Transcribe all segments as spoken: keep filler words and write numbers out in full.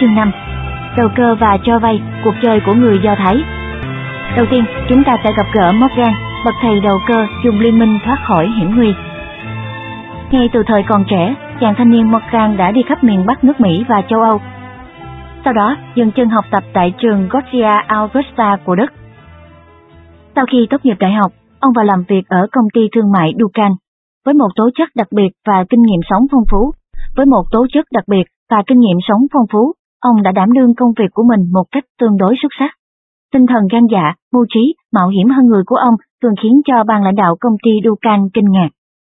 chương năm. Đầu cơ và cho vay, cuộc chơi của người Do Thái. Đầu tiên, chúng ta sẽ gặp gỡ Morgan, bậc thầy đầu cơ dùng liên minh thoát khỏi hiểm nguy. Ngay từ thời còn trẻ, chàng thanh niên Morgan đã đi khắp miền Bắc nước Mỹ và châu Âu. Sau đó, dừng chân học tập tại trường Goethe Augusta của Đức. Sau khi tốt nghiệp đại học, ông vào làm việc ở công ty thương mại Dukan. Với một tố chất đặc biệt và kinh nghiệm sống phong phú, với một tố chất đặc biệt và kinh nghiệm sống phong phú, ông đã đảm đương công việc của mình một cách tương đối xuất sắc. Tinh thần gan dạ, mưu trí, mạo hiểm hơn người của ông thường khiến cho ban lãnh đạo công ty Dukan kinh ngạc.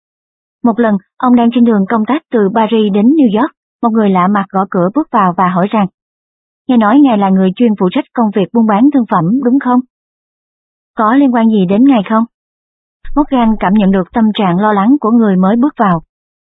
Một lần, ông đang trên đường công tác từ Paris đến New York, một người lạ mặt gõ cửa bước vào và hỏi rằng: "Nghe nói ngài là người chuyên phụ trách công việc buôn bán thương phẩm, đúng không? Có liên quan gì đến ngài không?" Morgan cảm nhận được tâm trạng lo lắng của người mới bước vào.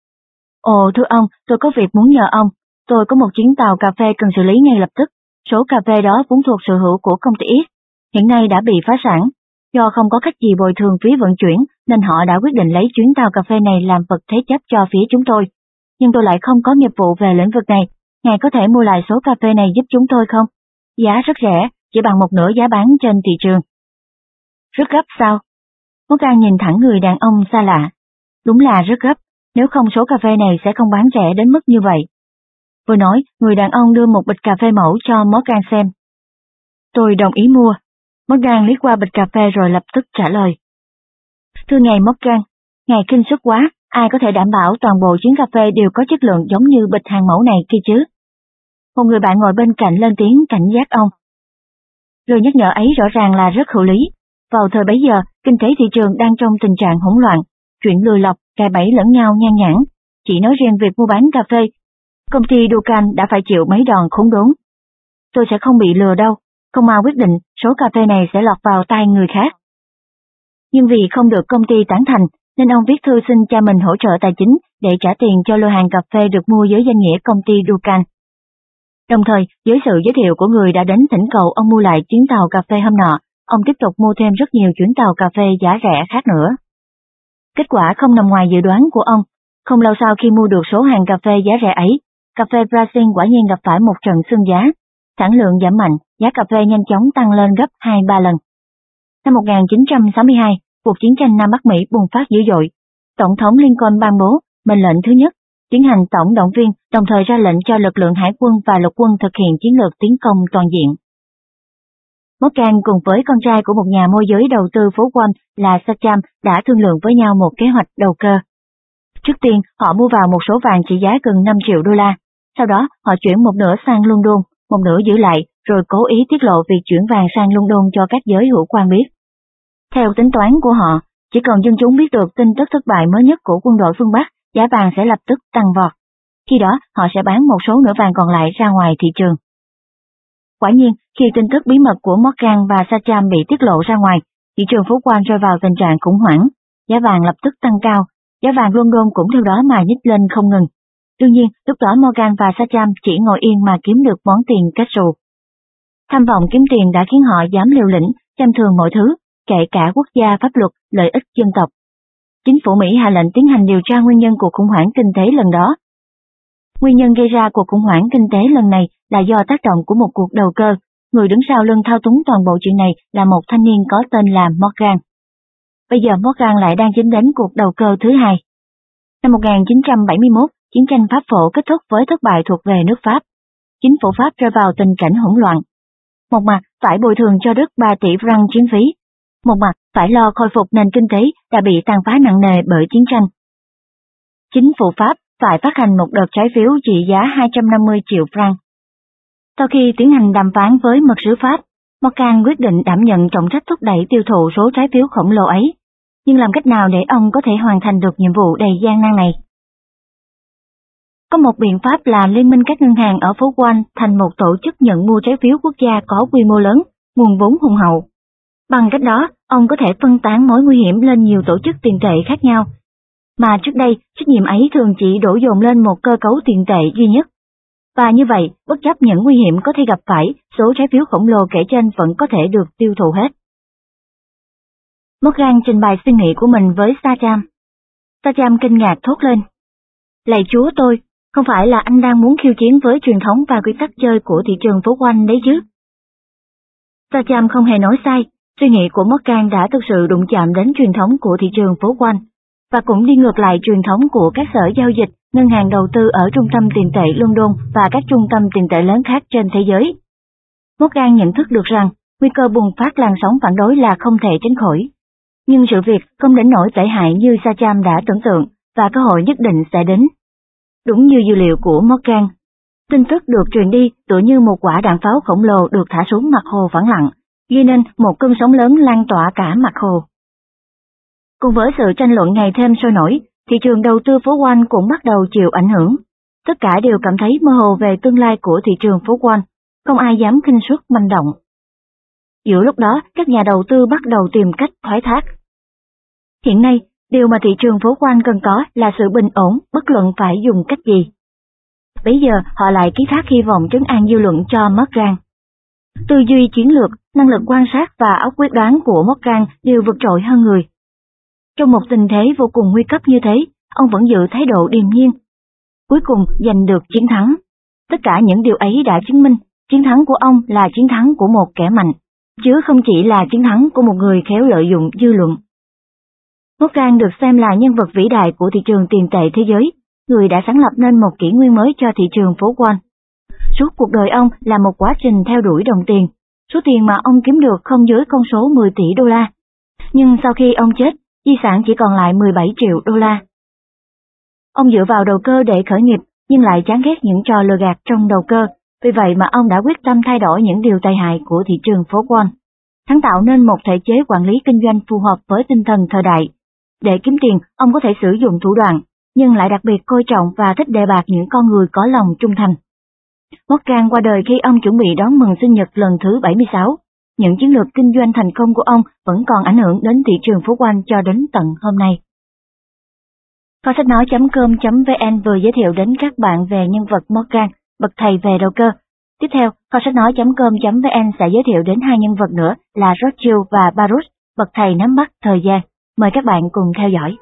"Ồ thưa ông, tôi có việc muốn nhờ ông. Tôi có một chuyến tàu cà phê cần xử lý ngay lập tức. Số cà phê đó vốn thuộc sở hữu của công ty X, hiện nay đã bị phá sản. Do không có cách gì bồi thường phí vận chuyển nên họ đã quyết định lấy chuyến tàu cà phê này làm vật thế chấp cho phía chúng tôi. Nhưng tôi lại không có nghiệp vụ về lĩnh vực này. Ngài có thể mua lại số cà phê này giúp chúng tôi không? Giá rất rẻ, chỉ bằng một nửa giá bán trên thị trường." "Rất gấp sao?" Morgan nhìn thẳng người đàn ông xa lạ. "Đúng là rất gấp, nếu không số cà phê này sẽ không bán rẻ đến mức như vậy." Vừa nói, người đàn ông đưa một bịch cà phê mẫu cho Morgan xem. "Tôi đồng ý mua." Morgan liếc qua bịch cà phê rồi lập tức trả lời. "Thưa ngài Morgan, ngài khinh suất quá, ai có thể đảm bảo toàn bộ chuyến cà phê đều có chất lượng giống như bịch hàng mẫu này kia chứ?" Một người bạn ngồi bên cạnh lên tiếng cảnh giác ông. Lời nhắc nhở ấy rõ ràng là rất hữu lý. Vào thời bấy giờ, kinh tế thị trường đang trong tình trạng hỗn loạn, chuyện lừa lọc, cài bẫy lẫn nhau nhan nhản. Chỉ nói riêng việc mua bán cà phê, công ty Dukan đã phải chịu mấy đòn khốn đốn. "Tôi sẽ không bị lừa đâu, không ai quyết định số cà phê này sẽ lọt vào tay người khác." Nhưng vì không được công ty tán thành, nên ông viết thư xin cha mình hỗ trợ tài chính để trả tiền cho lô hàng cà phê được mua dưới danh nghĩa công ty Dukan. Đồng thời, dưới sự giới thiệu của người đã đến thỉnh cầu ông mua lại chuyến tàu cà phê hôm nọ, ông tiếp tục mua thêm rất nhiều chuyến tàu cà phê giá rẻ khác nữa. Kết quả không nằm ngoài dự đoán của ông. Không lâu sau khi mua được số hàng cà phê giá rẻ ấy, cà phê Brazil quả nhiên gặp phải một trận sương giá. Sản lượng giảm mạnh, giá cà phê nhanh chóng tăng lên gấp hai ba lần. Năm một nghìn chín trăm sáu mươi hai, cuộc chiến tranh Nam Bắc Mỹ bùng phát dữ dội. Tổng thống Lincoln ban bố mệnh lệnh thứ nhất, tiến hành tổng động viên, đồng thời ra lệnh cho lực lượng hải quân và lục quân thực hiện chiến lược tiến công toàn diện. Morgan cùng với con trai của một nhà môi giới đầu tư phố Wall là Sacham đã thương lượng với nhau một kế hoạch đầu cơ. Trước tiên, họ mua vào một số vàng trị giá gần năm triệu đô la. Sau đó, họ chuyển một nửa sang London, một nửa giữ lại, rồi cố ý tiết lộ việc chuyển vàng sang London cho các giới hữu quan biết. Theo tính toán của họ, chỉ cần dân chúng biết được tin tức thất bại mới nhất của quân đội phương Bắc, giá vàng sẽ lập tức tăng vọt. Khi đó, họ sẽ bán một số nửa vàng còn lại ra ngoài thị trường. Quả nhiên, khi tin tức bí mật của Morgan và Sacham bị tiết lộ ra ngoài, thị trường phố Wall rơi vào tình trạng khủng hoảng, giá vàng lập tức tăng cao, giá vàng London cũng theo đó mà nhích lên không ngừng. Đương nhiên, lúc đó Morgan và Sacham chỉ ngồi yên mà kiếm được món tiền kết xù. Tham vọng kiếm tiền đã khiến họ dám liều lĩnh, xem thường mọi thứ, kể cả quốc gia, pháp luật, lợi ích dân tộc. Chính phủ Mỹ hạ lệnh tiến hành điều tra nguyên nhân cuộc khủng hoảng kinh tế lần đó. Nguyên nhân gây ra cuộc khủng hoảng kinh tế lần này là do tác động của một cuộc đầu cơ. Người đứng sau lưng thao túng toàn bộ chuyện này là một thanh niên có tên là Morgan. Bây giờ Morgan lại đang dính đến cuộc đầu cơ thứ hai. Năm một nghìn chín trăm bảy mươi mốt, chiến tranh Pháp Phổ kết thúc với thất bại thuộc về nước Pháp. Chính phủ Pháp rơi vào tình cảnh hỗn loạn. Một mặt phải bồi thường cho Đức ba tỷ franc chiến phí, một mặt phải lo khôi phục nền kinh tế đã bị tàn phá nặng nề bởi chiến tranh. Chính phủ Pháp phải phát hành một đợt trái phiếu trị giá hai trăm năm mươi triệu franc. Sau khi tiến hành đàm phán với mật sứ Pháp, Morgan quyết định đảm nhận trọng trách thúc đẩy tiêu thụ số trái phiếu khổng lồ ấy. Nhưng làm cách nào để ông có thể hoàn thành được nhiệm vụ đầy gian nan này? Có một biện pháp là liên minh các ngân hàng ở phố Wall thành một tổ chức nhận mua trái phiếu quốc gia có quy mô lớn, nguồn vốn hùng hậu. Bằng cách đó, ông có thể phân tán mối nguy hiểm lên nhiều tổ chức tiền tệ khác nhau. Mà trước đây, trách nhiệm ấy thường chỉ đổ dồn lên một cơ cấu tiền tệ duy nhất. Và như vậy, bất chấp những nguy hiểm có thể gặp phải, số trái phiếu khổng lồ kể trên vẫn có thể được tiêu thụ hết. Morgan trình bày suy nghĩ của mình với Sacham. Sacham kinh ngạc thốt lên: "Lạy Chúa tôi, Không phải là anh đang muốn khiêu chiến với truyền thống và quy tắc chơi của thị trường phố Wall đấy chứ? Sacham không hề nói sai, suy nghĩ của Morgan đã thực sự đụng chạm đến truyền thống của thị trường phố Wall, và cũng đi ngược lại truyền thống của các sở giao dịch, ngân hàng đầu tư ở trung tâm tiền tệ London và các trung tâm tiền tệ lớn khác trên thế giới. Morgan nhận thức được rằng nguy cơ bùng phát làn sóng phản đối là không thể tránh khỏi. Nhưng sự việc không đến nỗi tệ hại như Sacham đã tưởng tượng, và cơ hội nhất định sẽ đến. Đúng như dữ liệu của Morgan, tin tức được truyền đi tựa như một quả đạn pháo khổng lồ được thả xuống mặt hồ phẳng lặng, gây nên một cơn sóng lớn lan tỏa cả mặt hồ. Cùng với sự tranh luận ngày thêm sôi nổi, thị trường đầu tư phố Wall cũng bắt đầu chịu ảnh hưởng. Tất cả đều cảm thấy mơ hồ về tương lai của thị trường phố Wall, không ai dám khinh suất manh động. Giữa lúc đó, các nhà đầu tư bắt đầu tìm cách thoái thác. Hiện nay, điều mà thị trường phố Wall cần có là sự bình ổn, bất luận phải dùng cách gì. Bây giờ họ lại ký thác hy vọng trấn an dư luận cho Morgan. Tư duy chiến lược, năng lực quan sát và óc quyết đoán của Morgan đều vượt trội hơn người. Trong một tình thế vô cùng nguy cấp như thế, ông vẫn giữ thái độ điềm nhiên. Cuối cùng giành được chiến thắng. Tất cả những điều ấy đã chứng minh, chiến thắng của ông là chiến thắng của một kẻ mạnh, chứ không chỉ là chiến thắng của một người khéo lợi dụng dư luận. Morgan được xem là nhân vật vĩ đại của thị trường tiền tệ thế giới, người đã sáng lập nên một kỷ nguyên mới cho thị trường phố Wall. Suốt cuộc đời ông là một quá trình theo đuổi đồng tiền, số tiền mà ông kiếm được không dưới con số mười tỷ đô la. Nhưng sau khi ông chết, di sản chỉ còn lại mười bảy triệu đô la. Ông dựa vào đầu cơ để khởi nghiệp, nhưng lại chán ghét những trò lừa gạt trong đầu cơ, vì vậy mà ông đã quyết tâm thay đổi những điều tai hại của thị trường phố Wall, sáng tạo nên một thể chế quản lý kinh doanh phù hợp với tinh thần thời đại. Để kiếm tiền, ông có thể sử dụng thủ đoạn, nhưng lại đặc biệt coi trọng và thích đề bạt những con người có lòng trung thành. Morgan qua đời khi ông chuẩn bị đón mừng sinh nhật lần thứ bảy mươi sáu. Những chiến lược kinh doanh thành công của ông vẫn còn ảnh hưởng đến thị trường phố Wall cho đến tận hôm nay. Kho sách nói chấm com chấm vn vừa giới thiệu đến các bạn về nhân vật Morgan, bậc thầy về đầu cơ. Tiếp theo, kho sách nói chấm com chấm vn sẽ giới thiệu đến hai nhân vật nữa là Rothschild và Baruch, bậc thầy nắm bắt thời gian. Mời các bạn cùng theo dõi.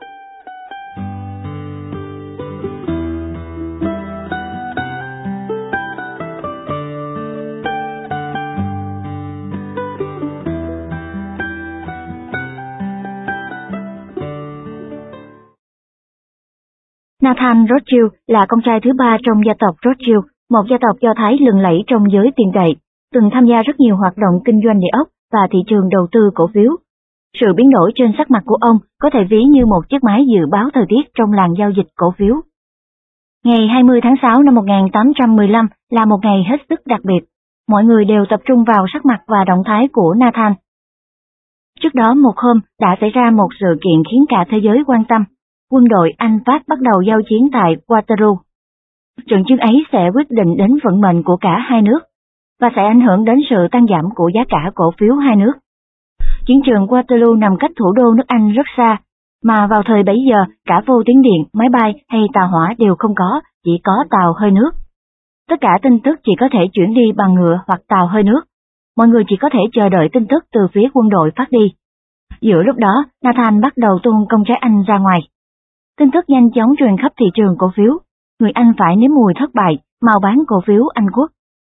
Nathan Rothschild là con trai thứ ba trong gia tộc Rothschild, một gia tộc Do Thái lừng lẫy trong giới tiền tệ, từng tham gia rất nhiều hoạt động kinh doanh địa ốc và thị trường đầu tư cổ phiếu. Sự biến đổi trên sắc mặt của ông có thể ví như một chiếc máy dự báo thời tiết trong làng giao dịch cổ phiếu. Ngày hai mươi tháng sáu năm một nghìn tám trăm mười lăm là một ngày hết sức đặc biệt. Mọi người đều tập trung vào sắc mặt và động thái của Nathan. Trước đó một hôm đã xảy ra một sự kiện khiến cả thế giới quan tâm. Quân đội Anh-Pháp bắt đầu giao chiến tại Waterloo. Trận chiến ấy sẽ quyết định đến vận mệnh của cả hai nước, và sẽ ảnh hưởng đến sự tăng giảm của giá cả cổ phiếu hai nước. Chiến trường Waterloo nằm cách thủ đô nước Anh rất xa, mà vào thời bấy giờ cả vô tuyến điện, máy bay hay tàu hỏa đều không có, chỉ có tàu hơi nước. Tất cả tin tức chỉ có thể chuyển đi bằng ngựa hoặc tàu hơi nước. Mọi người chỉ có thể chờ đợi tin tức từ phía quân đội phát đi. Giữa lúc đó, Nathan bắt đầu tung con trai Anh ra ngoài. Tin tức nhanh chóng truyền khắp thị trường cổ phiếu, người Anh phải nếm mùi thất bại, mau bán cổ phiếu Anh quốc.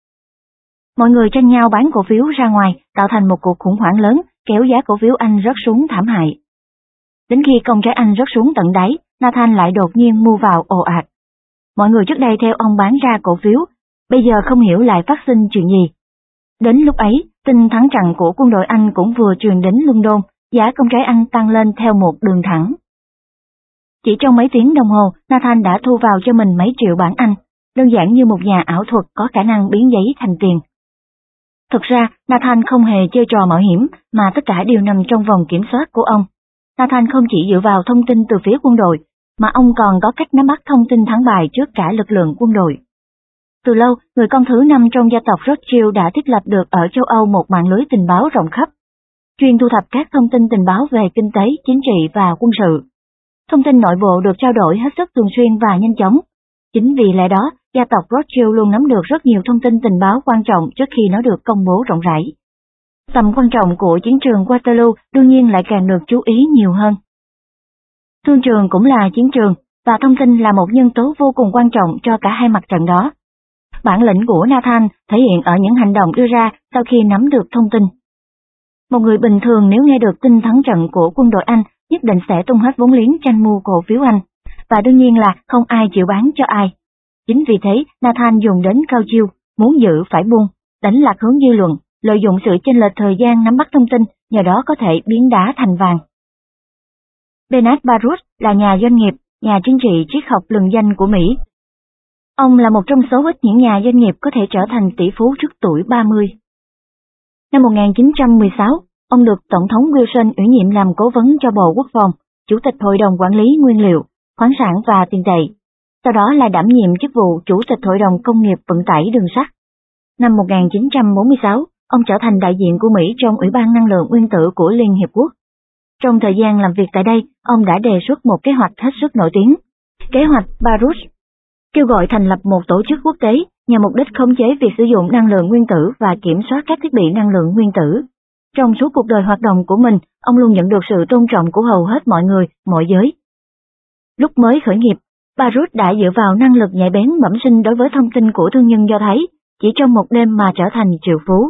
Mọi người tranh nhau bán cổ phiếu ra ngoài, tạo thành một cuộc khủng hoảng lớn, kéo giá cổ phiếu Anh rớt xuống thảm hại. Đến khi công trái Anh rớt xuống tận đáy, Nathan lại đột nhiên mua vào ồ ạt. Mọi người trước đây theo ông bán ra cổ phiếu, bây giờ không hiểu lại phát sinh chuyện gì. Đến lúc ấy, tin thắng trận của quân đội Anh cũng vừa truyền đến London, giá công trái Anh tăng lên theo một đường thẳng. Chỉ trong mấy tiếng đồng hồ, Nathan đã thu vào cho mình mấy triệu bảng Anh, đơn giản như một nhà ảo thuật có khả năng biến giấy thành tiền. Thực ra, Nathan không hề chơi trò mạo hiểm, mà tất cả đều nằm trong vòng kiểm soát của ông. Nathan không chỉ dựa vào thông tin từ phía quân đội, mà ông còn có cách nắm bắt thông tin thắng bại trước cả lực lượng quân đội. Từ lâu, người con thứ năm trong gia tộc Rothschild đã thiết lập được ở châu Âu một mạng lưới tình báo rộng khắp, chuyên thu thập các thông tin tình báo về kinh tế, chính trị và quân sự. Thông tin nội bộ được trao đổi hết sức thường xuyên và nhanh chóng. Chính vì lẽ đó, gia tộc Rothschild luôn nắm được rất nhiều thông tin tình báo quan trọng trước khi nó được công bố rộng rãi. Tầm quan trọng của chiến trường Waterloo đương nhiên lại càng được chú ý nhiều hơn. Thương trường cũng là chiến trường, và thông tin là một nhân tố vô cùng quan trọng cho cả hai mặt trận đó. Bản lĩnh của Nathan thể hiện ở những hành động đưa ra sau khi nắm được thông tin. Một người bình thường nếu nghe được tin thắng trận của quân đội Anh nhất định sẽ tung hết vốn liếng tranh mua cổ phiếu Anh, và đương nhiên là không ai chịu bán cho ai. Chính vì thế, Nathan dùng đến cao chiêu, muốn giữ phải buông, đánh lạc hướng dư luận, lợi dụng sự chênh lệch thời gian nắm bắt thông tin, nhờ đó có thể biến đá thành vàng. Bernard Baruch là nhà doanh nghiệp, nhà chính trị triết học lừng danh của Mỹ. Ông là một trong số ít những nhà doanh nghiệp có thể trở thành tỷ phú trước tuổi ba mươi. Năm một nghìn chín trăm mười sáu, ông được Tổng thống Wilson ủy nhiệm làm cố vấn cho Bộ Quốc phòng, Chủ tịch Hội đồng Quản lý Nguyên liệu, Khoáng sản và Tiền tệ. Sau đó là đảm nhiệm chức vụ Chủ tịch Hội đồng Công nghiệp Vận tải Đường sắt. Năm một nghìn chín trăm bốn mươi sáu, ông trở thành đại diện của Mỹ trong Ủy ban Năng lượng Nguyên tử của Liên Hiệp Quốc. Trong thời gian làm việc tại đây, ông đã đề xuất một kế hoạch hết sức nổi tiếng, kế hoạch Baruch, kêu gọi thành lập một tổ chức quốc tế nhằm mục đích khống chế việc sử dụng năng lượng nguyên tử và kiểm soát các thiết bị năng lượng nguyên tử. Trong suốt cuộc đời hoạt động của mình, ông luôn nhận được sự tôn trọng của hầu hết mọi người, mọi giới. Lúc mới khởi nghiệp, Baruch đã dựa vào năng lực nhạy bén bẩm sinh đối với thông tin của thương nhân Do Thái, chỉ trong một đêm mà trở thành triệu phú.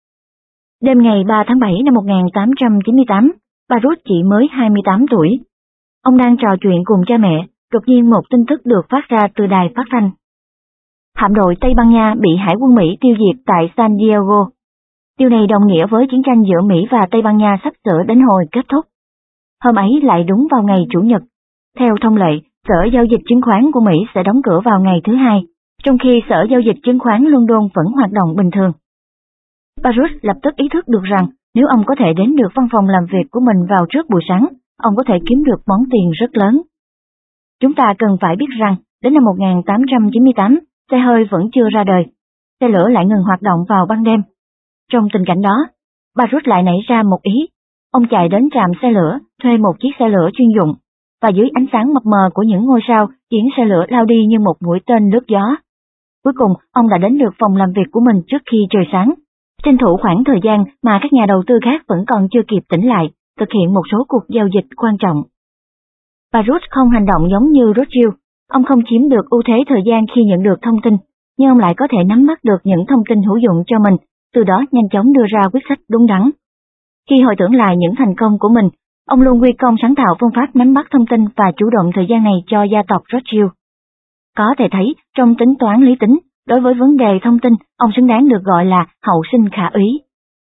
Đêm ngày ba tháng bảy năm một nghìn tám trăm chín mươi tám, Baruch chỉ mới hai mươi tám tuổi. Ông đang trò chuyện cùng cha mẹ, đột nhiên một tin tức được phát ra từ đài phát thanh. Hạm đội Tây Ban Nha bị Hải quân Mỹ tiêu diệt tại San Diego. Điều này đồng nghĩa với chiến tranh giữa Mỹ và Tây Ban Nha sắp sửa đến hồi kết thúc. Hôm ấy lại đúng vào ngày Chủ nhật. Theo thông lệ, Sở Giao dịch Chứng khoán của Mỹ sẽ đóng cửa vào ngày thứ Hai, trong khi Sở Giao dịch Chứng khoán London vẫn hoạt động bình thường. Baruch lập tức ý thức được rằng nếu ông có thể đến được văn phòng làm việc của mình vào trước buổi sáng, ông có thể kiếm được món tiền rất lớn. Chúng ta cần phải biết rằng, đến năm một nghìn tám trăm chín mươi tám, xe hơi vẫn chưa ra đời, xe lửa lại ngừng hoạt động vào ban đêm. Trong tình cảnh đó, Baruch lại nảy ra một ý. Ông chạy đến trạm xe lửa, thuê một chiếc xe lửa chuyên dụng, và dưới ánh sáng mập mờ của những ngôi sao, khiến xe lửa lao đi như một mũi tên lướt gió. Cuối cùng, ông đã đến được phòng làm việc của mình trước khi trời sáng, tranh thủ khoảng thời gian mà các nhà đầu tư khác vẫn còn chưa kịp tỉnh lại, thực hiện một số cuộc giao dịch quan trọng. Baruch không hành động giống như Rothschild, ông không chiếm được ưu thế thời gian khi nhận được thông tin, nhưng ông lại có thể nắm bắt được những thông tin hữu dụng cho mình, từ đó nhanh chóng đưa ra quyết sách đúng đắn. Khi hồi tưởng lại những thành công của mình, ông luôn quy công sáng tạo phương pháp nắm bắt thông tin và chủ động thời gian này cho gia tộc Rothschild. Có thể thấy, trong tính toán lý tính, đối với vấn đề thông tin, ông xứng đáng được gọi là hậu sinh khả úy.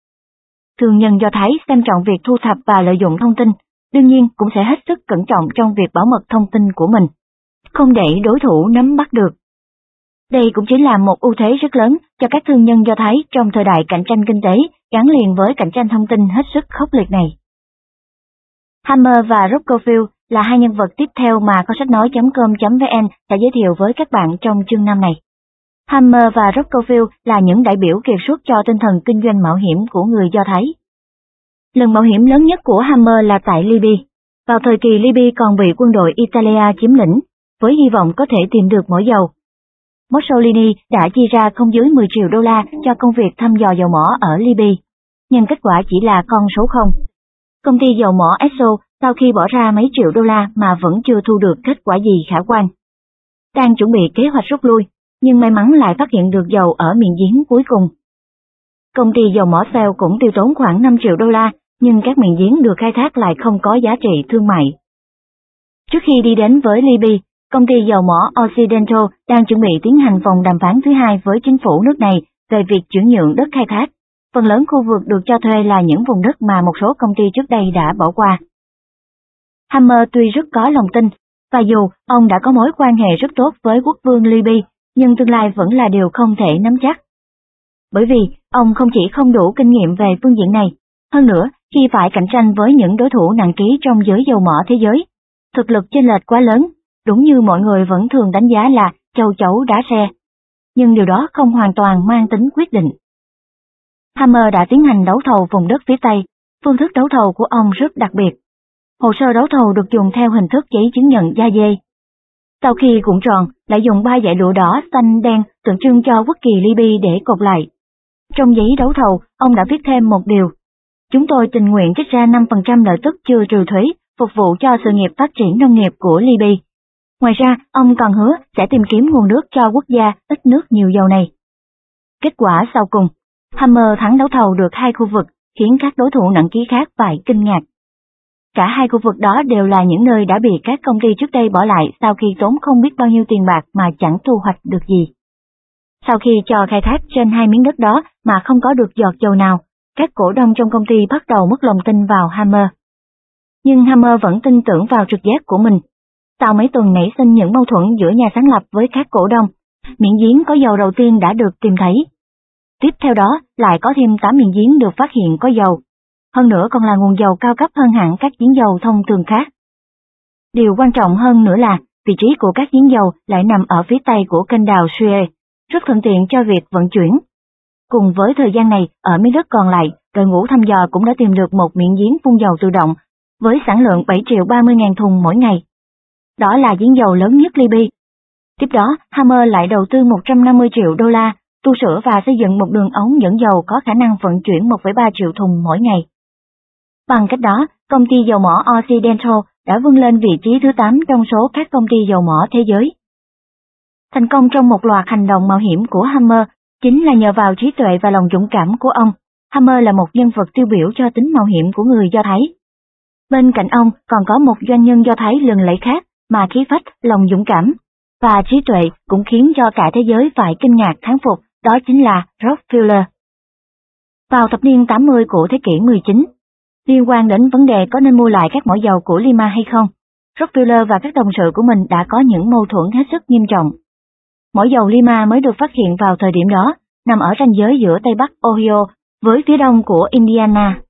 Thương nhân Do Thái xem trọng việc thu thập và lợi dụng thông tin, đương nhiên cũng sẽ hết sức cẩn trọng trong việc bảo mật thông tin của mình, không để đối thủ nắm bắt được. Đây cũng chính là một ưu thế rất lớn cho các thương nhân Do Thái trong thời đại cạnh tranh kinh tế gắn liền với cạnh tranh thông tin hết sức khốc liệt này. Hammer và Rockefeller là hai nhân vật tiếp theo mà kho sách nói chấm com chấm vn sẽ giới thiệu với các bạn trong chương năm này. Hammer và Rockefeller là những đại biểu kiệt xuất cho tinh thần kinh doanh mạo hiểm của người Do Thái. Lần mạo hiểm lớn nhất của Hammer là tại Libya. Vào thời kỳ Libya còn bị quân đội Italia chiếm lĩnh, với hy vọng có thể tìm được mỏ dầu. Mussolini đã chi ra không dưới mười triệu đô la cho công việc thăm dò dầu mỏ ở Libya, nhưng kết quả chỉ là con số không. Công ty dầu mỏ Esso sau khi bỏ ra mấy triệu đô la mà vẫn chưa thu được kết quả gì khả quan. Đang chuẩn bị kế hoạch rút lui, nhưng may mắn lại phát hiện được dầu ở miệng giếng cuối cùng. Công ty dầu mỏ Shell cũng tiêu tốn khoảng năm triệu đô la, nhưng các miệng giếng được khai thác lại không có giá trị thương mại. Trước khi đi đến với Libya, công ty dầu mỏ Occidental đang chuẩn bị tiến hành vòng đàm phán thứ hai với chính phủ nước này về việc chuyển nhượng đất khai thác. Phần lớn khu vực được cho thuê là những vùng đất mà một số công ty trước đây đã bỏ qua. Hammer tuy rất có lòng tin, và dù ông đã có mối quan hệ rất tốt với quốc vương Libya, nhưng tương lai vẫn là điều không thể nắm chắc. Bởi vì ông không chỉ không đủ kinh nghiệm về phương diện này, hơn nữa khi phải cạnh tranh với những đối thủ nặng ký trong giới dầu mỏ thế giới, thực lực chênh lệch quá lớn, đúng như mọi người vẫn thường đánh giá là châu chấu đá xe. Nhưng điều đó không hoàn toàn mang tính quyết định. Hammer đã tiến hành đấu thầu vùng đất phía Tây, phương thức đấu thầu của ông rất đặc biệt. Hồ sơ đấu thầu được dùng theo hình thức giấy chứng nhận da dê. Sau khi cuộn tròn, lại dùng ba dải lụa đỏ, xanh, đen tượng trưng cho quốc kỳ Libya để cột lại. Trong giấy đấu thầu, ông đã viết thêm một điều. Chúng tôi tình nguyện trích ra năm phần trăm lợi tức chưa trừ thuế, phục vụ cho sự nghiệp phát triển nông nghiệp của Libya. Ngoài ra, ông còn hứa sẽ tìm kiếm nguồn nước cho quốc gia ít nước nhiều dầu này. Kết quả sau cùng, Hammer thắng đấu thầu được hai khu vực, khiến các đối thủ nặng ký khác phải kinh ngạc. Cả hai khu vực đó đều là những nơi đã bị các công ty trước đây bỏ lại sau khi tốn không biết bao nhiêu tiền bạc mà chẳng thu hoạch được gì. Sau khi cho khai thác trên hai miếng đất đó mà không có được giọt dầu nào, các cổ đông trong công ty bắt đầu mất lòng tin vào Hammer. Nhưng Hammer vẫn tin tưởng vào trực giác của mình. Sau mấy tuần nảy sinh những mâu thuẫn giữa nhà sáng lập với các cổ đông, miệng giếng có dầu đầu tiên đã được tìm thấy. Tiếp theo đó lại có thêm tám miệng giếng được phát hiện có dầu. Hơn nữa còn là nguồn dầu cao cấp hơn hẳn các giếng dầu thông thường khác. Điều quan trọng hơn nữa là vị trí của các giếng dầu lại nằm ở phía tây của kênh đào Suez, rất thuận tiện cho việc vận chuyển. Cùng với thời gian này, ở miếng đất còn lại, đội ngũ thăm dò cũng đã tìm được một miệng giếng phun dầu tự động, với sản lượng bảy triệu ba mươi ngàn thùng mỗi ngày. Đó là giếng dầu lớn nhất Libya. Tiếp đó, Hammer lại đầu tư một trăm năm mươi triệu đô la, tu sửa và xây dựng một đường ống dẫn dầu có khả năng vận chuyển một phẩy ba triệu thùng mỗi ngày. Bằng cách đó, công ty dầu mỏ Occidental đã vươn lên vị trí thứ tám trong số các công ty dầu mỏ thế giới. Thành công trong một loạt hành động mạo hiểm của Hammer chính là nhờ vào trí tuệ và lòng dũng cảm của ông. Hammer là một nhân vật tiêu biểu cho tính mạo hiểm của người Do Thái. Bên cạnh ông còn có một doanh nhân Do Thái lừng lẫy khác mà khí phách, lòng dũng cảm và trí tuệ cũng khiến cho cả thế giới phải kinh ngạc thán phục, đó chính là Rockefeller. Vào thập niên tám mươi của thế kỷ mười chín, liên quan đến vấn đề có nên mua lại các mỏ dầu của Lima hay không, Rockefeller và các đồng sự của mình đã có những mâu thuẫn hết sức nghiêm trọng. Mỏ dầu Lima mới được phát hiện vào thời điểm đó, nằm ở ranh giới giữa Tây Bắc Ohio với phía đông của Indiana.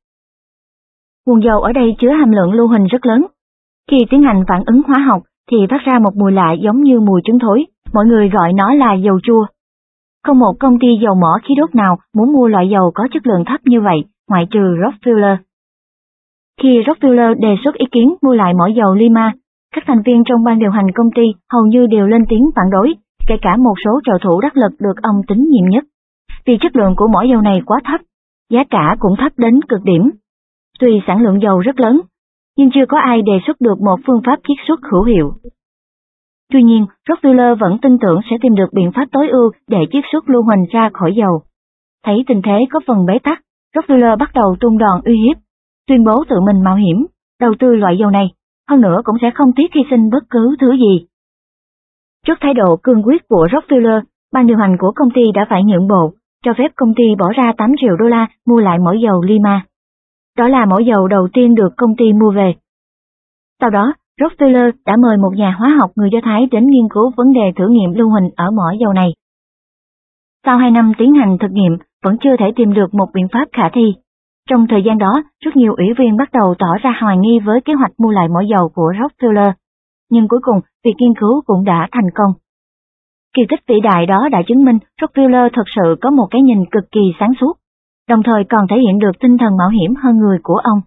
Nguồn dầu ở đây chứa hàm lượng lưu huỳnh rất lớn. Khi tiến hành phản ứng hóa học thì phát ra một mùi lạ giống như mùi trứng thối, mọi người gọi nó là dầu chua. Không một công ty dầu mỏ khí đốt nào muốn mua loại dầu có chất lượng thấp như vậy, ngoại trừ Rockefeller. Khi Rockefeller đề xuất ý kiến mua lại mỏ dầu Lima, các thành viên trong ban điều hành công ty hầu như đều lên tiếng phản đối, kể cả một số trợ thủ đắc lực được ông tín nhiệm nhất. Vì chất lượng của mỏ dầu này quá thấp, giá cả cũng thấp đến cực điểm. Tuy sản lượng dầu rất lớn, nhưng chưa có ai đề xuất được một phương pháp chiết xuất hữu hiệu. Tuy nhiên, Rockefeller vẫn tin tưởng sẽ tìm được biện pháp tối ưu để chiết xuất lưu huỳnh ra khỏi dầu. Thấy tình thế có phần bế tắc, Rockefeller bắt đầu tung đòn uy hiếp, tuyên bố tự mình mạo hiểm, đầu tư loại dầu này, hơn nữa cũng sẽ không tiếc hy sinh bất cứ thứ gì. Trước thái độ cương quyết của Rockefeller, ban điều hành của công ty đã phải nhượng bộ, cho phép công ty bỏ ra tám triệu đô la mua lại mỏ dầu Lima. Đó là mỏ dầu đầu tiên được công ty mua về. Sau đó, Rockefeller đã mời một nhà hóa học người Do Thái đến nghiên cứu vấn đề thử nghiệm lưu huỳnh ở mỏ dầu này. Sau hai năm tiến hành thực nghiệm, vẫn chưa thể tìm được một biện pháp khả thi. Trong thời gian đó, rất nhiều ủy viên bắt đầu tỏ ra hoài nghi với kế hoạch mua lại mỏ dầu của Rockefeller. Nhưng cuối cùng, việc nghiên cứu cũng đã thành công. Kỳ tích vĩ đại đó đã chứng minh Rockefeller thực sự có một cái nhìn cực kỳ sáng suốt, đồng thời còn thể hiện được tinh thần mạo hiểm hơn người của ông.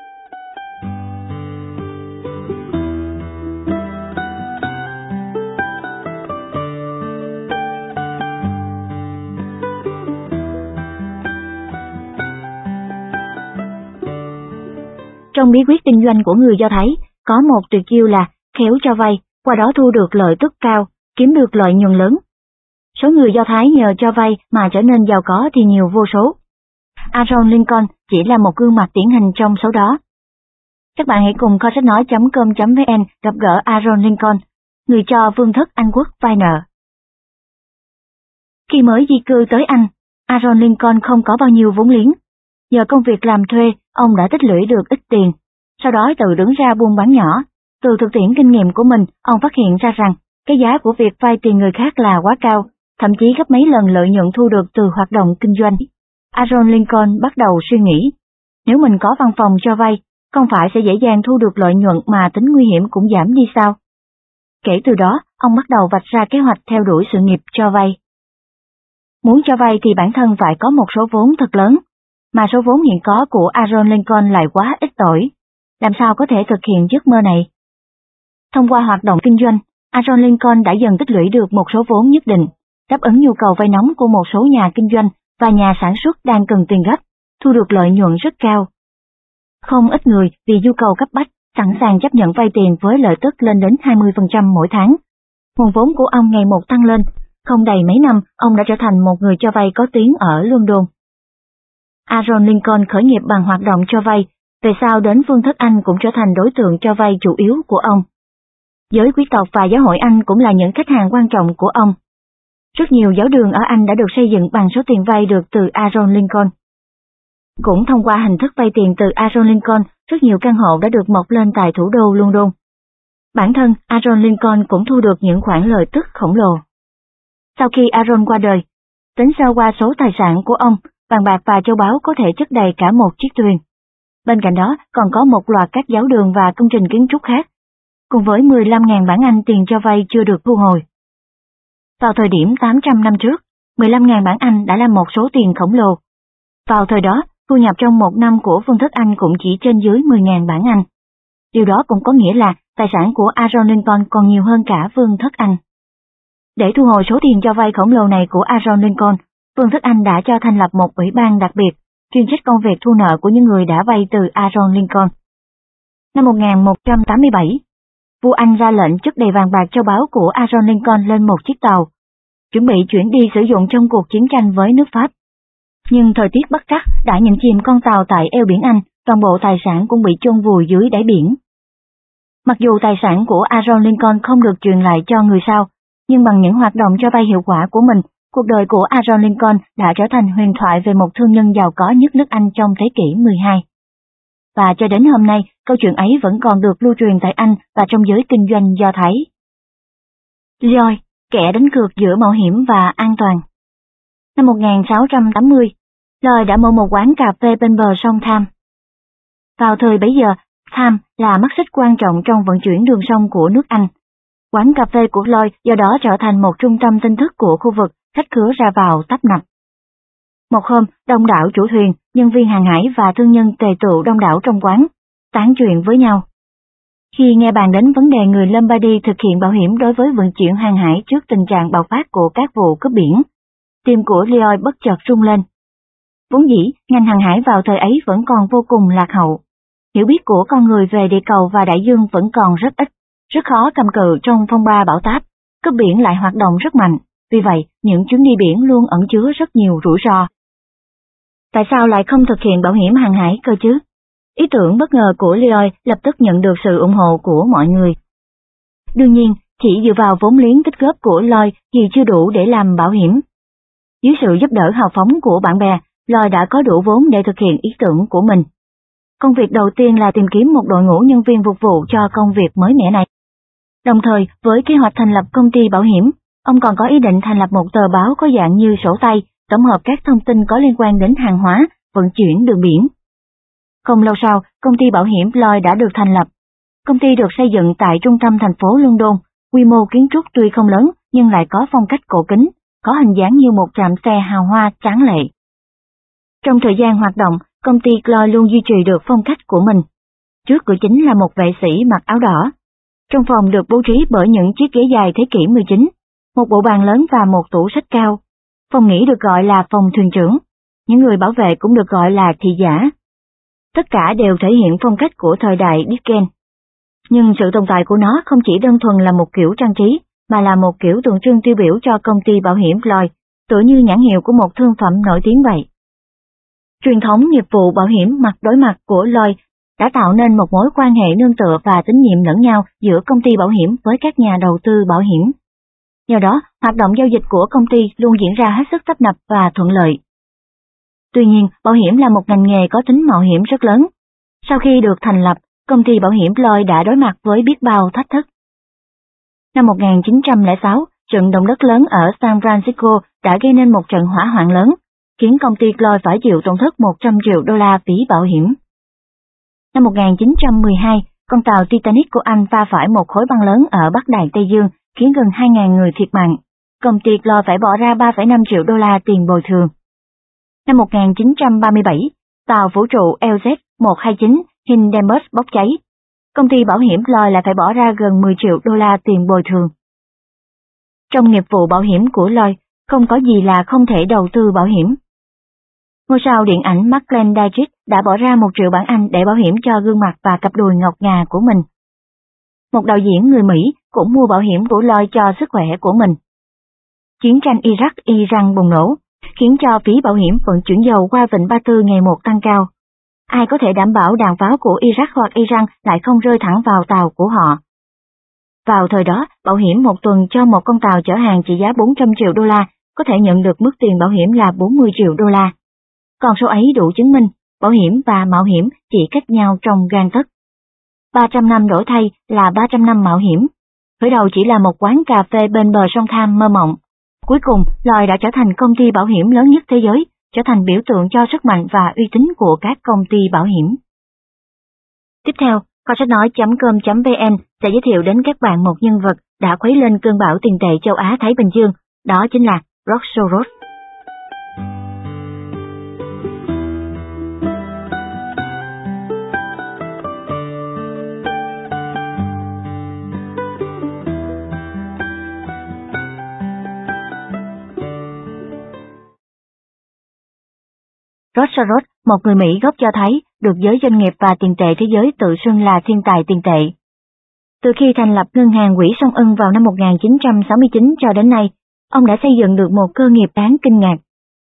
Trong bí quyết kinh doanh của người Do Thái, có một tuyệt chiêu là khéo cho vay, qua đó thu được lợi tức cao, kiếm được lợi nhuận lớn. Số người Do Thái nhờ cho vay mà trở nên giàu có thì nhiều vô số. Aaron Lincoln chỉ là một gương mặt điển hình trong số đó. Các bạn hãy cùng kho sách nói chấm com chấm vn gặp gỡ Aaron Lincoln, người cho vương thất Anh quốc vay nợ. Khi mới di cư tới Anh, Aaron Lincoln không có bao nhiêu vốn liếng. Nhờ công việc làm thuê, ông đã tích lũy được ít tiền, sau đó tự đứng ra buôn bán nhỏ. Từ thực tiễn kinh nghiệm của mình, ông phát hiện ra rằng cái giá của việc vay tiền người khác là quá cao, thậm chí gấp mấy lần lợi nhuận thu được từ hoạt động kinh doanh. Aaron Lincoln bắt đầu suy nghĩ, nếu mình có văn phòng cho vay, không phải sẽ dễ dàng thu được lợi nhuận mà tính nguy hiểm cũng giảm đi sao? Kể từ đó, ông bắt đầu vạch ra kế hoạch theo đuổi sự nghiệp cho vay. Muốn cho vay thì bản thân phải có một số vốn thật lớn, mà số vốn hiện có của Aaron Lincoln lại quá ít ỏi. Làm sao có thể thực hiện giấc mơ này? Thông qua hoạt động kinh doanh, Aaron Lincoln đã dần tích lũy được một số vốn nhất định, đáp ứng nhu cầu vay nóng của một số nhà kinh doanh và nhà sản xuất đang cần tiền gấp, thu được lợi nhuận rất cao. Không ít người vì nhu cầu cấp bách sẵn sàng chấp nhận vay tiền với lợi tức lên đến hai mươi phần trăm mỗi tháng. Nguồn vốn của ông ngày một tăng lên, không đầy mấy năm ông đã trở thành một người cho vay có tiếng ở London. Aaron Lincoln khởi nghiệp bằng hoạt động cho vay, về sau đến Vương thất Anh cũng trở thành đối tượng cho vay chủ yếu của ông. Giới quý tộc và giáo hội Anh cũng là những khách hàng quan trọng của ông. Rất nhiều giáo đường ở Anh đã được xây dựng bằng số tiền vay được từ Aaron Lincoln. Cũng thông qua hình thức vay tiền từ Aaron Lincoln, rất nhiều căn hộ đã được mọc lên tại thủ đô London. Bản thân, Aaron Lincoln cũng thu được những khoản lợi tức khổng lồ. Sau khi Aaron qua đời, tính sơ qua số tài sản của ông, vàng bạc và châu báu có thể chất đầy cả một chiếc thuyền. Bên cạnh đó còn có một loạt các giáo đường và công trình kiến trúc khác, cùng với mười lăm nghìn bảng Anh tiền cho vay chưa được thu hồi. Vào thời điểm tám trăm năm trước, mười lăm nghìn bảng Anh đã là một số tiền khổng lồ. Vào thời đó, thu nhập trong một năm của Vương thất Anh cũng chỉ trên dưới mười nghìn bảng Anh. Điều đó cũng có nghĩa là tài sản của Aaron Lincoln còn nhiều hơn cả Vương thất Anh. Để thu hồi số tiền cho vay khổng lồ này của Aaron Lincoln, Vương thất Anh đã cho thành lập một ủy ban đặc biệt, chuyên trách công việc thu nợ của những người đã vay từ Aaron Lincoln. Năm một nghìn một trăm tám mươi bảy, vua Anh ra lệnh chất đầy vàng bạc châu báu của Aaron Lincoln lên một chiếc tàu, chuẩn bị chuyển đi sử dụng trong cuộc chiến tranh với nước Pháp. Nhưng thời tiết bất trắc đã nhận chìm con tàu tại eo biển Anh, toàn bộ tài sản cũng bị chôn vùi dưới đáy biển. Mặc dù tài sản của Aaron Lincoln không được truyền lại cho người sau, nhưng bằng những hoạt động cho vay hiệu quả của mình, cuộc đời của Aaron Lincoln đã trở thành huyền thoại về một thương nhân giàu có nhất nước Anh trong thế kỷ mười hai. Và cho đến hôm nay, câu chuyện ấy vẫn còn được lưu truyền tại Anh và trong giới kinh doanh Do Thái. Lloyd, kẻ đánh cược giữa mạo hiểm và an toàn. Năm một nghìn sáu trăm tám mươi, Lloyd đã mở một quán cà phê bên bờ sông Tham. Vào thời bấy giờ, Tham là mắt xích quan trọng trong vận chuyển đường sông của nước Anh. Quán cà phê của Lloyd do đó trở thành một trung tâm tin tức của khu vực, khách khứa ra vào tấp nập. Một hôm, đông đảo chủ thuyền, nhân viên hàng hải và thương nhân tề tụ đông đảo trong quán, tán chuyện với nhau. Khi nghe bàn đến vấn đề người Lombardy thực hiện bảo hiểm đối với vận chuyển hàng hải trước tình trạng bạo phát của các vụ cướp biển, tim của Lloyd bất chợt rung lên. Vốn dĩ, ngành hàng hải vào thời ấy vẫn còn vô cùng lạc hậu. Hiểu biết của con người về địa cầu và đại dương vẫn còn rất ít, rất khó cầm cự trong phong ba bão táp, cướp biển lại hoạt động rất mạnh, vì vậy những chuyến đi biển luôn ẩn chứa rất nhiều rủi ro. Tại sao lại không thực hiện bảo hiểm hàng hải cơ chứ? Ý tưởng bất ngờ của Lloyd lập tức nhận được sự ủng hộ của mọi người. Đương nhiên, chỉ dựa vào vốn liếng tích góp của Lloyd thì chưa đủ để làm bảo hiểm. Dưới sự giúp đỡ hào phóng của bạn bè, Lloyd đã có đủ vốn để thực hiện ý tưởng của mình. Công việc đầu tiên là tìm kiếm một đội ngũ nhân viên phục vụ cho công việc mới mẻ này. Đồng thời, với kế hoạch thành lập công ty bảo hiểm, ông còn có ý định thành lập một tờ báo có dạng như sổ tay, tổng hợp các thông tin có liên quan đến hàng hóa, vận chuyển đường biển. Không lâu sau, công ty bảo hiểm Lloyd đã được thành lập. Công ty được xây dựng tại trung tâm thành phố London, quy mô kiến trúc tuy không lớn nhưng lại có phong cách cổ kính, có hình dáng như một trạm xe hào hoa tráng lệ. Trong thời gian hoạt động, công ty Lloyd luôn duy trì được phong cách của mình. Trước cửa chính là một vệ sĩ mặc áo đỏ. Trong phòng được bố trí bởi những chiếc ghế dài thế kỷ mười chín, một bộ bàn lớn và một tủ sách cao. Phòng nghỉ được gọi là phòng thuyền trưởng. Những người bảo vệ cũng được gọi là thị giả. Tất cả đều thể hiện phong cách của thời đại Dickens. Nhưng sự tồn tại của nó không chỉ đơn thuần là một kiểu trang trí, mà là một kiểu tượng trưng tiêu biểu cho công ty bảo hiểm Lloyd, tựa như nhãn hiệu của một thương phẩm nổi tiếng vậy. Truyền thống nghiệp vụ bảo hiểm mặt đối mặt của Lloyd đã tạo nên một mối quan hệ nương tựa và tín nhiệm lẫn nhau giữa công ty bảo hiểm với các nhà đầu tư bảo hiểm. Nhờ đó, hoạt động giao dịch của công ty luôn diễn ra hết sức tấp nập và thuận lợi. Tuy nhiên, bảo hiểm là một ngành nghề có tính mạo hiểm rất lớn. Sau khi được thành lập, công ty bảo hiểm Lloyd đã đối mặt với biết bao thách thức. Năm một nghìn chín trăm lẻ sáu, trận động đất lớn ở San Francisco đã gây nên một trận hỏa hoạn lớn, khiến công ty Lloyd phải chịu tổn thất một trăm triệu đô la phí bảo hiểm. Năm một nghìn chín trăm mười hai, con tàu Titanic của Anh va phải một khối băng lớn ở Bắc Đại Tây Dương, khiến gần hai nghìn người thiệt mạng. Công ty Lloyd phải bỏ ra ba phẩy năm triệu đô la tiền bồi thường. Năm một nghìn chín trăm ba mươi bảy, tàu vũ trụ L Z một hai chín Hindenburg bốc cháy. Công ty bảo hiểm Lloyd lại phải bỏ ra gần mười triệu đô la tiền bồi thường. Trong nghiệp vụ bảo hiểm của Lloyd, không có gì là không thể đầu tư bảo hiểm. Ngôi sao điện ảnh Marlene Dietrich đã bỏ ra một triệu bảng Anh để bảo hiểm cho gương mặt và cặp đùi ngọc ngà của mình. Một đạo diễn người Mỹ cũng mua bảo hiểm của Lloyd cho sức khỏe của mình. Chiến tranh Iraq-Iran bùng nổ, khiến cho phí bảo hiểm vận chuyển dầu qua vịnh Ba Tư ngày một tăng cao. Ai có thể đảm bảo đạn pháo của Iraq hoặc Iran lại không rơi thẳng vào tàu của họ? Vào thời đó, bảo hiểm một tuần cho một con tàu chở hàng trị giá bốn trăm triệu đô la có thể nhận được mức tiền bảo hiểm là bốn mươi triệu đô la. Con số ấy đủ chứng minh, bảo hiểm và mạo hiểm chỉ cách nhau trong gang tấc. ba trăm năm đổi thay là ba trăm năm mạo hiểm. Khởi đầu chỉ là một quán cà phê bên bờ sông Tham mơ mộng. Cuối cùng, Lloyd đã trở thành công ty bảo hiểm lớn nhất thế giới, trở thành biểu tượng cho sức mạnh và uy tín của các công ty bảo hiểm. Tiếp theo, kho sách nói chấm com chấm vn sẽ giới thiệu đến các bạn một nhân vật đã khuấy lên cơn bão tiền tệ châu Á-Thái Bình Dương, đó chính là George Soros. George Soros, một người Mỹ gốc Do Thái, được giới doanh nghiệp và tiền tệ thế giới tự xưng là thiên tài tiền tệ. Từ khi thành lập ngân hàng Quỹ Sông Ân vào năm một nghìn chín trăm sáu mươi chín cho đến nay, ông đã xây dựng được một cơ nghiệp đáng kinh ngạc.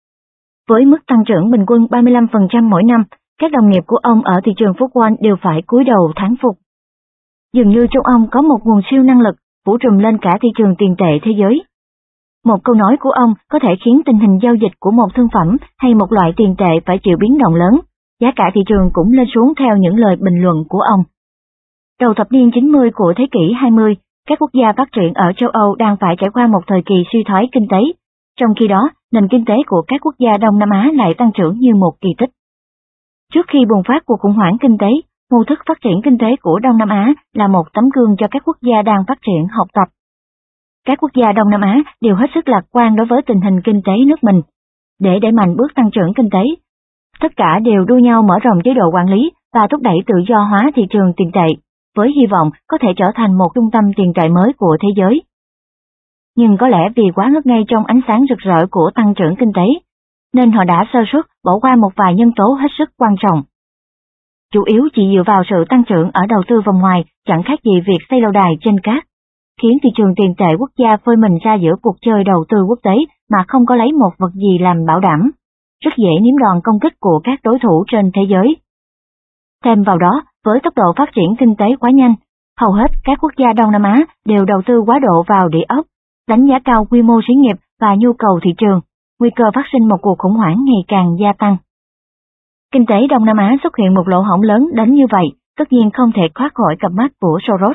Với mức tăng trưởng bình quân ba mươi lăm phần trăm mỗi năm, các đồng nghiệp của ông ở thị trường Phố Wall đều phải cúi đầu thán phục. Dường như trong ông có một nguồn siêu năng lực phủ trùm lên cả thị trường tiền tệ thế giới. Một câu nói của ông có thể khiến tình hình giao dịch của một thương phẩm hay một loại tiền tệ phải chịu biến động lớn, giá cả thị trường cũng lên xuống theo những lời bình luận của ông. Đầu thập niên chín mươi của thế kỷ hai mươi, các quốc gia phát triển ở châu Âu đang phải trải qua một thời kỳ suy thoái kinh tế, trong khi đó nền kinh tế của các quốc gia Đông Nam Á lại tăng trưởng như một kỳ tích. Trước khi bùng phát cuộc khủng hoảng kinh tế, mô thức phát triển kinh tế của Đông Nam Á là một tấm gương cho các quốc gia đang phát triển học tập. Các quốc gia Đông Nam Á đều hết sức lạc quan đối với tình hình kinh tế nước mình. Để đẩy mạnh bước tăng trưởng kinh tế, tất cả đều đua nhau mở rộng chế độ quản lý và thúc đẩy tự do hóa thị trường tiền tệ, với hy vọng có thể trở thành một trung tâm tiền tệ mới của thế giới. Nhưng có lẽ vì quá ngất ngây trong ánh sáng rực rỡ của tăng trưởng kinh tế, nên họ đã sơ suất bỏ qua một vài nhân tố hết sức quan trọng. Chủ yếu chỉ dựa vào sự tăng trưởng ở đầu tư vòng ngoài chẳng khác gì việc xây lâu đài trên cát, khiến thị trường tiền tệ quốc gia phơi mình ra giữa cuộc chơi đầu tư quốc tế mà không có lấy một vật gì làm bảo đảm, rất dễ nếm đòn công kích của các đối thủ trên thế giới. Thêm vào đó, với tốc độ phát triển kinh tế quá nhanh, hầu hết các quốc gia Đông Nam Á đều đầu tư quá độ vào địa ốc, đánh giá cao quy mô xí nghiệp và nhu cầu thị trường, nguy cơ phát sinh một cuộc khủng hoảng ngày càng gia tăng. Kinh tế Đông Nam Á xuất hiện một lỗ hổng lớn đến như vậy, tất nhiên không thể thoát khỏi cặp mắt của Soros.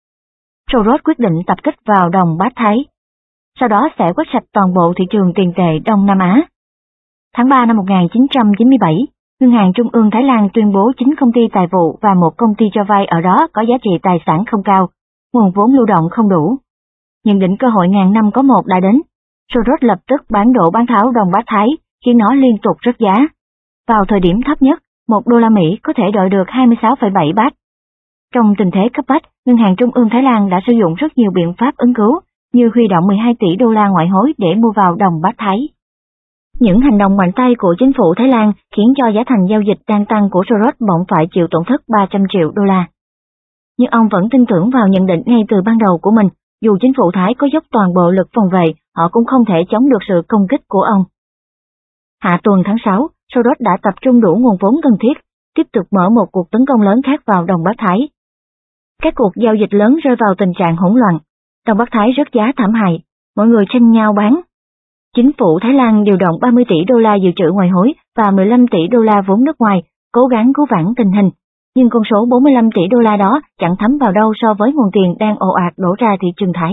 Soros quyết định tập kích vào đồng bát Thái, sau đó sẽ quét sạch toàn bộ thị trường tiền tệ Đông Nam Á. Tháng ba năm một nghìn chín trăm chín mươi bảy, Ngân hàng Trung ương Thái Lan tuyên bố chín công ty tài vụ và một công ty cho vay ở đó có giá trị tài sản không cao, nguồn vốn lưu động không đủ. Nhận định cơ hội ngàn năm có một đã đến, Soros lập tức bán độ bán tháo đồng bát Thái, khiến nó liên tục rớt giá. Vào thời điểm thấp nhất, một đô la Mỹ có thể đổi được hai mươi sáu phẩy bảy bát. Trong tình thế cấp bách, Ngân hàng Trung ương Thái Lan đã sử dụng rất nhiều biện pháp ứng cứu, như huy động mười hai tỷ đô la ngoại hối để mua vào đồng bát Thái. Những hành động mạnh tay của chính phủ Thái Lan khiến cho giá thành giao dịch đang tăng của Soros bỗng phải chịu tổn thất ba trăm triệu đô la. Nhưng ông vẫn tin tưởng vào nhận định ngay từ ban đầu của mình, dù chính phủ Thái có dốc toàn bộ lực phòng vệ, họ cũng không thể chống được sự công kích của ông. Hạ tuần tháng sáu, Soros đã tập trung đủ nguồn vốn cần thiết, tiếp tục mở một cuộc tấn công lớn khác vào đồng bát Thái. Các cuộc giao dịch lớn rơi vào tình trạng hỗn loạn, đồng bát Thái rớt giá thảm hại, mọi người tranh nhau bán. Chính phủ Thái Lan điều động ba mươi tỷ đô la dự trữ ngoại hối và mười lăm tỷ đô la vốn nước ngoài, cố gắng cứu vãn tình hình, nhưng con số bốn mươi lăm tỷ đô la đó chẳng thấm vào đâu so với nguồn tiền đang ồ ạt đổ ra thị trường Thái.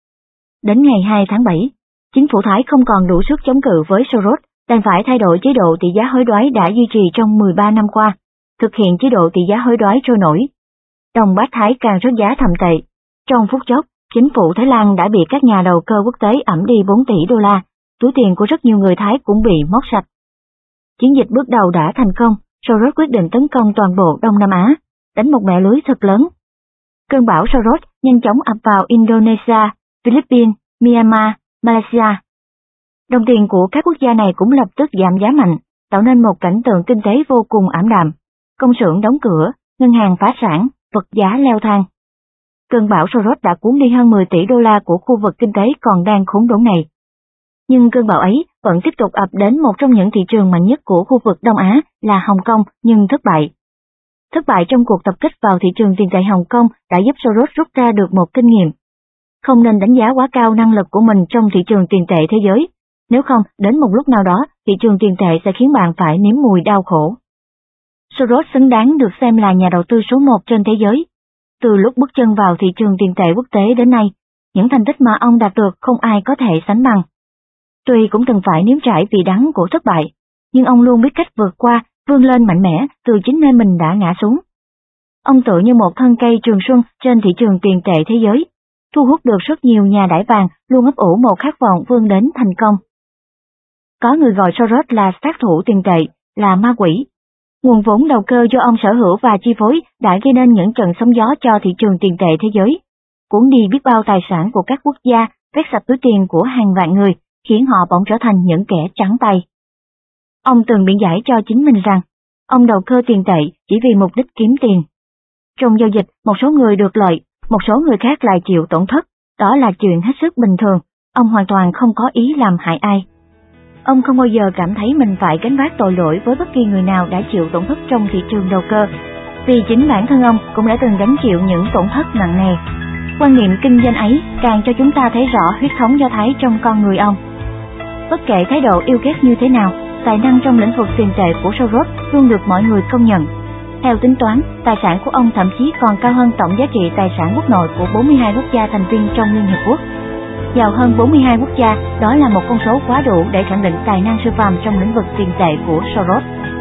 Đến ngày hai tháng bảy, chính phủ Thái không còn đủ sức chống cự với Soros, đành phải thay đổi chế độ tỷ giá hối đoái đã duy trì trong mười ba năm qua, thực hiện chế độ tỷ giá hối đoái trôi nổi. Đồng bát Thái càng rớt giá thậm tệ. Trong phút chốc, chính phủ Thái Lan đã bị các nhà đầu cơ quốc tế ẵm đi bốn tỷ đô la, túi tiền của rất nhiều người Thái cũng bị móc sạch. Chiến dịch bước đầu đã thành công, Soros quyết định tấn công toàn bộ Đông Nam Á, đánh một mẻ lưới thật lớn. Cơn bão Soros nhanh chóng ập vào Indonesia, Philippines, Myanmar, Malaysia. Đồng tiền của các quốc gia này cũng lập tức giảm giá mạnh, tạo nên một cảnh tượng kinh tế vô cùng ảm đạm. Công xưởng đóng cửa, ngân hàng phá sản, vật giá leo thang. Cơn bão Soros đã cuốn đi hơn mười tỷ đô la của khu vực kinh tế còn đang khốn đốn này. Nhưng cơn bão ấy vẫn tiếp tục ập đến một trong những thị trường mạnh nhất của khu vực Đông Á là Hồng Kông, nhưng thất bại. Thất bại trong cuộc tập kích vào thị trường tiền tệ Hồng Kông đã giúp Soros rút ra được một kinh nghiệm. Không nên đánh giá quá cao năng lực của mình trong thị trường tiền tệ thế giới, nếu không đến một lúc nào đó thị trường tiền tệ sẽ khiến bạn phải nếm mùi đau khổ. Soros xứng đáng được xem là nhà đầu tư số một trên thế giới. Từ lúc bước chân vào thị trường tiền tệ quốc tế đến nay, những thành tích mà ông đạt được không ai có thể sánh bằng. Tuy cũng từng phải nếm trải vị đắng của thất bại, nhưng ông luôn biết cách vượt qua, vươn lên mạnh mẽ từ chính nơi mình đã ngã xuống. Ông tựa như một thân cây trường xuân trên thị trường tiền tệ thế giới, thu hút được rất nhiều nhà đãi vàng luôn ấp ủ một khát vọng vươn đến thành công. Có người gọi Soros là sát thủ tiền tệ, là ma quỷ. Nguồn vốn đầu cơ do ông sở hữu và chi phối đã gây nên những trận sóng gió cho thị trường tiền tệ thế giới, cuốn đi biết bao tài sản của các quốc gia, vét sạch túi tiền của hàng vạn người, khiến họ bỗng trở thành những kẻ trắng tay. Ông từng biện giải cho chính mình rằng, ông đầu cơ tiền tệ chỉ vì mục đích kiếm tiền. Trong giao dịch, một số người được lợi, một số người khác lại chịu tổn thất, đó là chuyện hết sức bình thường, ông hoàn toàn không có ý làm hại ai. Ông không bao giờ cảm thấy mình phải gánh vác tội lỗi với bất kỳ người nào đã chịu tổn thất trong thị trường đầu cơ, vì chính bản thân ông cũng đã từng gánh chịu những tổn thất nặng nề. Quan niệm kinh doanh ấy càng cho chúng ta thấy rõ huyết thống Do Thái trong con người ông. Bất kể thái độ yêu ghét như thế nào, tài năng trong lĩnh vực tiền tệ của Soros luôn được mọi người công nhận. Theo tính toán, tài sản của ông thậm chí còn cao hơn tổng giá trị tài sản quốc nội của bốn mươi hai quốc gia thành viên trong Liên Hiệp Quốc. Giàu hơn bốn mươi hai quốc gia, đó là một con số quá đủ để khẳng định tài năng siêu phàm trong lĩnh vực tiền tệ của Soros.